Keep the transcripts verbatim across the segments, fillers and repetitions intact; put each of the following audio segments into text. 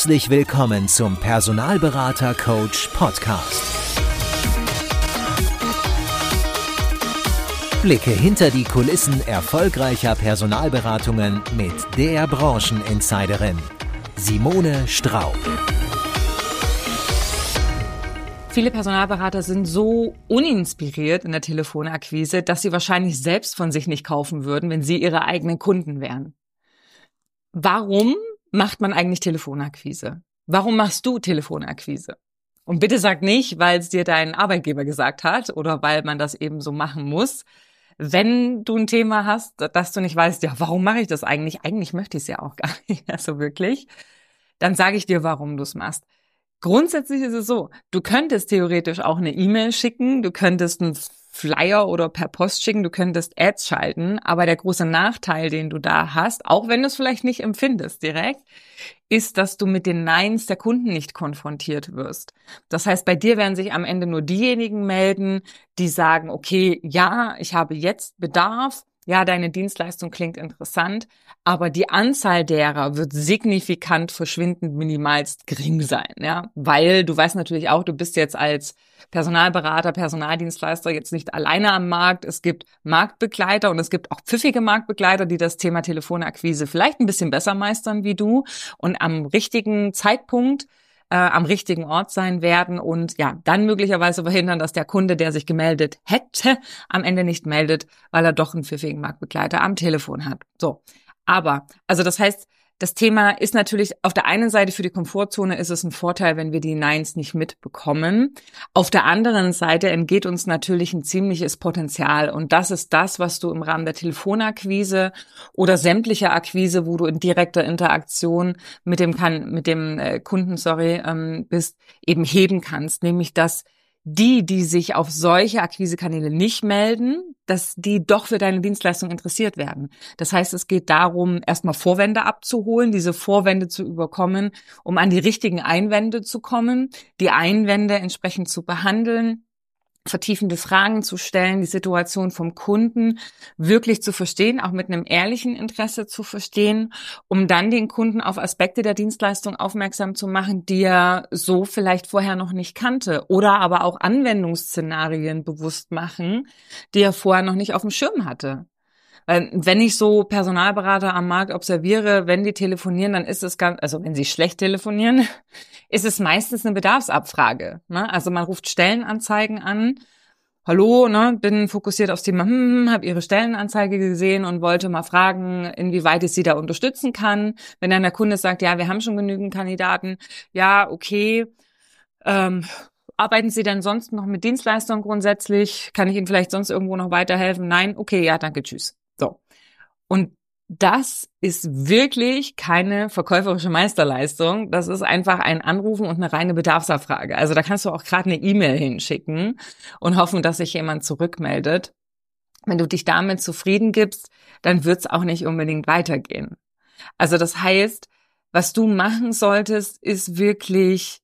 Herzlich willkommen zum Personalberater Coach Podcast. Blicke hinter die Kulissen erfolgreicher Personalberatungen mit der Brancheninsiderin Simone Straub. Viele Personalberater sind so uninspiriert in der Telefonakquise, dass sie wahrscheinlich selbst von sich nicht kaufen würden, wenn sie ihre eigenen Kunden wären. Warum macht man eigentlich Telefonakquise? Warum machst du Telefonakquise? Und bitte sag nicht, weil es dir dein Arbeitgeber gesagt hat oder weil man das eben so machen muss. Wenn du ein Thema hast, dass du nicht weißt, ja, warum mache ich das eigentlich? Eigentlich möchte ich es ja auch gar nicht, also wirklich. Dann sage ich dir, warum du es machst. Grundsätzlich ist es so, du könntest theoretisch auch eine E-Mail schicken, du könntest einen Flyer oder per Post schicken, du könntest Ads schalten, aber der große Nachteil, den du da hast, auch wenn du es vielleicht nicht empfindest direkt, ist, dass du mit den Neins der Kunden nicht konfrontiert wirst. Das heißt, bei dir werden sich am Ende nur diejenigen melden, die sagen, okay, ja, ich habe jetzt Bedarf, ja, deine Dienstleistung klingt interessant, aber die Anzahl derer wird signifikant verschwindend minimalst gering sein, ja, weil du weißt natürlich auch, du bist jetzt als Personalberater, Personaldienstleister jetzt nicht alleine am Markt. Es gibt Marktbegleiter und es gibt auch pfiffige Marktbegleiter, die das Thema Telefonakquise vielleicht ein bisschen besser meistern wie du und am richtigen Zeitpunkt Äh, am richtigen Ort sein werden und ja, dann möglicherweise verhindern, dass der Kunde, der sich gemeldet hätte, am Ende nicht meldet, weil er doch einen pfiffigen Marktbegleiter am Telefon hat. So, aber, also das heißt, das Thema ist natürlich auf der einen Seite für die Komfortzone ist es ein Vorteil, wenn wir die Neins nicht mitbekommen. Auf der anderen Seite entgeht uns natürlich ein ziemliches Potenzial und das ist das, was du im Rahmen der Telefonakquise oder sämtlicher Akquise, wo du in direkter Interaktion mit dem mit dem Kunden, sorry, bist, eben heben kannst, nämlich dass die, die sich auf solche Akquisekanäle nicht melden, dass die doch für deine Dienstleistung interessiert werden. Das heißt, es geht darum, erstmal Vorwände abzuholen, diese Vorwände zu überkommen, um an die richtigen Einwände zu kommen, die Einwände entsprechend zu behandeln, vertiefende Fragen zu stellen, die Situation vom Kunden wirklich zu verstehen, auch mit einem ehrlichen Interesse zu verstehen, um dann den Kunden auf Aspekte der Dienstleistung aufmerksam zu machen, die er so vielleicht vorher noch nicht kannte oder aber auch Anwendungsszenarien bewusst machen, die er vorher noch nicht auf dem Schirm hatte. Weil wenn ich so Personalberater am Markt observiere, wenn die telefonieren, dann ist es ganz, also wenn sie schlecht telefonieren, ist es meistens eine Bedarfsabfrage. Ne? Also man ruft Stellenanzeigen an. Hallo, ne, bin fokussiert aufs Thema, hm, habe Ihre Stellenanzeige gesehen und wollte mal fragen, inwieweit ich Sie da unterstützen kann. Wenn dann der Kunde sagt, ja, wir haben schon genügend Kandidaten, ja, okay, ähm, arbeiten Sie denn sonst noch mit Dienstleistungen grundsätzlich? Kann ich Ihnen vielleicht sonst irgendwo noch weiterhelfen? Nein? Okay, ja, danke, tschüss. So. Und das ist wirklich keine verkäuferische Meisterleistung. Das ist einfach ein Anrufen und eine reine Bedarfsabfrage. Also da kannst du auch gerade eine E-Mail hinschicken und hoffen, dass sich jemand zurückmeldet. Wenn du dich damit zufrieden gibst, dann wird es auch nicht unbedingt weitergehen. Also das heißt, was du machen solltest, ist wirklich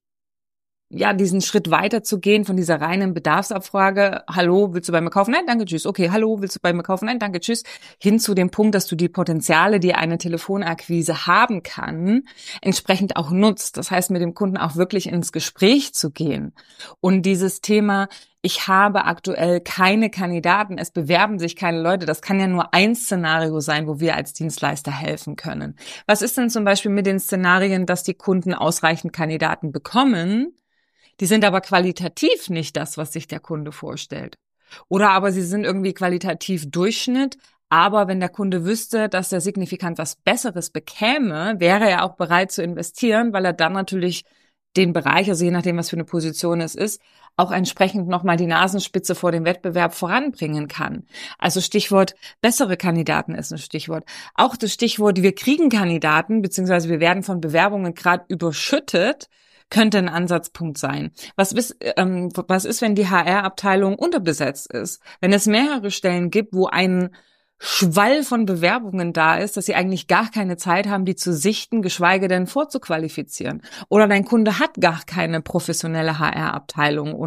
ja, diesen Schritt weiter zu gehen von dieser reinen Bedarfsabfrage, hallo, willst du bei mir kaufen? Nein, danke, tschüss. Okay, hallo, willst du bei mir kaufen? Nein, danke, tschüss. Hin zu dem Punkt, dass du die Potenziale, die eine Telefonakquise haben kann, entsprechend auch nutzt. Das heißt, mit dem Kunden auch wirklich ins Gespräch zu gehen. Und dieses Thema, ich habe aktuell keine Kandidaten, es bewerben sich keine Leute, das kann ja nur ein Szenario sein, wo wir als Dienstleister helfen können. Was ist denn zum Beispiel mit den Szenarien, dass die Kunden ausreichend Kandidaten bekommen? Die sind aber qualitativ nicht das, was sich der Kunde vorstellt. Oder aber sie sind irgendwie qualitativ Durchschnitt, aber wenn der Kunde wüsste, dass er signifikant was Besseres bekäme, wäre er auch bereit zu investieren, weil er dann natürlich den Bereich, also je nachdem, was für eine Position es ist, auch entsprechend nochmal die Nasenspitze vor dem Wettbewerb voranbringen kann. Also Stichwort bessere Kandidaten ist ein Stichwort. Auch das Stichwort, wir kriegen Kandidaten, beziehungsweise wir werden von Bewerbungen gerade überschüttet, könnte ein Ansatzpunkt sein. Was ist, ähm, was ist, wenn die H R-Abteilung unterbesetzt ist? Wenn es mehrere Stellen gibt, wo ein Schwall von Bewerbungen da ist, dass sie eigentlich gar keine Zeit haben, die zu sichten, geschweige denn vorzuqualifizieren. Oder dein Kunde hat gar keine professionelle H R-Abteilung und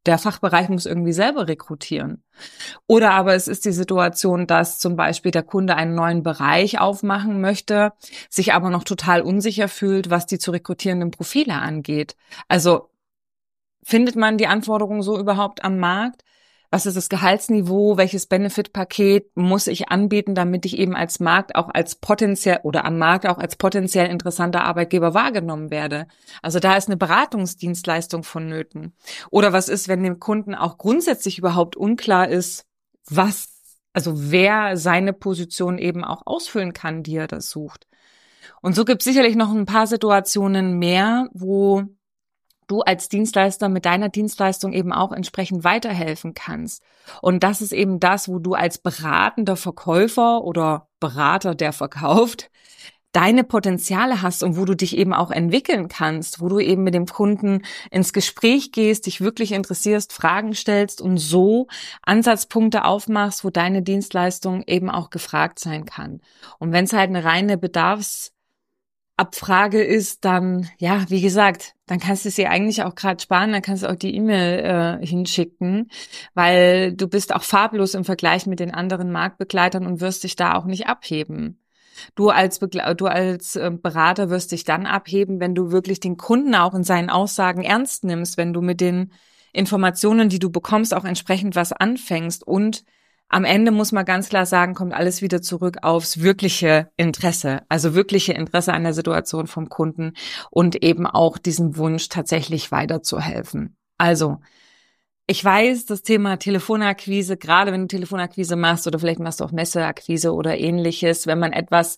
der Fachbereich muss irgendwie selber rekrutieren. Oder aber es ist die Situation, dass zum Beispiel der Kunde einen neuen Bereich aufmachen möchte, sich aber noch total unsicher fühlt, was die zu rekrutierenden Profile angeht. Also findet man die Anforderungen so überhaupt am Markt? Was ist das Gehaltsniveau? Welches Benefit-Paket muss ich anbieten, damit ich eben als Markt auch als potenziell oder am Markt auch als potenziell interessanter Arbeitgeber wahrgenommen werde? Also da ist eine Beratungsdienstleistung vonnöten. Oder was ist, wenn dem Kunden auch grundsätzlich überhaupt unklar ist, was, also wer seine Position eben auch ausfüllen kann, die er da sucht? Und so gibt es sicherlich noch ein paar Situationen mehr, wo du als Dienstleister mit deiner Dienstleistung eben auch entsprechend weiterhelfen kannst. Und das ist eben das, wo du als beratender Verkäufer oder Berater, der verkauft, deine Potenziale hast und wo du dich eben auch entwickeln kannst, wo du eben mit dem Kunden ins Gespräch gehst, dich wirklich interessierst, Fragen stellst und so Ansatzpunkte aufmachst, wo deine Dienstleistung eben auch gefragt sein kann. Und wenn es halt eine reine Bedarfs Abfrage ist, dann, ja, wie gesagt, dann kannst du es dir eigentlich auch gerade sparen, dann kannst du auch die E-Mail äh, hinschicken, weil du bist auch farblos im Vergleich mit den anderen Marktbegleitern und wirst dich da auch nicht abheben. Du als Begle- du als äh, Berater wirst dich dann abheben, wenn du wirklich den Kunden auch in seinen Aussagen ernst nimmst, wenn du mit den Informationen, die du bekommst, auch entsprechend was anfängst und am Ende muss man ganz klar sagen, kommt alles wieder zurück aufs wirkliche Interesse, also wirkliche Interesse an der Situation vom Kunden und eben auch diesem Wunsch, tatsächlich weiterzuhelfen. Also, ich weiß, das Thema Telefonakquise, gerade wenn du Telefonakquise machst oder vielleicht machst du auch Messeakquise oder ähnliches, wenn man etwas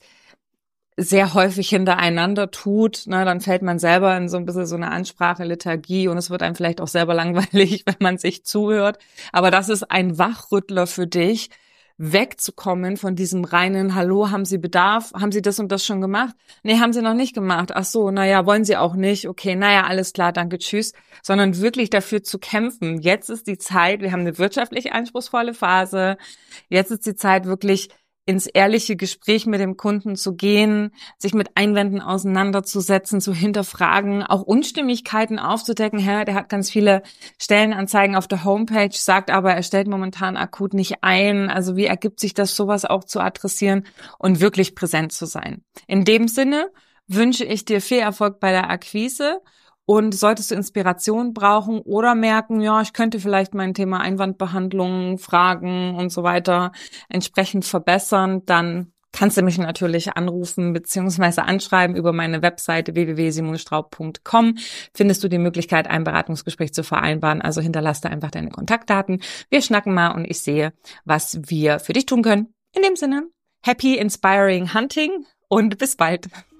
sehr häufig hintereinander tut, ne, dann fällt man selber in so ein bisschen so eine Ansprache-Lethargie und es wird einem vielleicht auch selber langweilig, wenn man sich zuhört. Aber das ist ein Wachrüttler für dich, wegzukommen von diesem reinen Hallo, haben Sie Bedarf? Haben Sie das und das schon gemacht? Nee, haben Sie noch nicht gemacht. Ach so, naja, wollen Sie auch nicht? Okay, naja, alles klar, danke, tschüss. Sondern wirklich dafür zu kämpfen. Jetzt ist die Zeit, wir haben eine wirtschaftlich anspruchsvolle Phase. Jetzt ist die Zeit, wirklich ins ehrliche Gespräch mit dem Kunden zu gehen, sich mit Einwänden auseinanderzusetzen, zu hinterfragen, auch Unstimmigkeiten aufzudecken. Herr, der hat ganz viele Stellenanzeigen auf der Homepage, sagt aber, er stellt momentan akut nicht ein. Also wie ergibt sich das, sowas auch zu adressieren und wirklich präsent zu sein? In dem Sinne wünsche ich dir viel Erfolg bei der Akquise. Und solltest du Inspiration brauchen oder merken, ja, ich könnte vielleicht mein Thema Einwandbehandlung, Fragen und so weiter entsprechend verbessern, dann kannst du mich natürlich anrufen bzw. anschreiben über meine Webseite w w w punkt simone straub punkt com. Findest du die Möglichkeit, ein Beratungsgespräch zu vereinbaren. Also hinterlass da einfach deine Kontaktdaten. Wir schnacken mal und ich sehe, was wir für dich tun können. In dem Sinne, happy inspiring hunting und bis bald.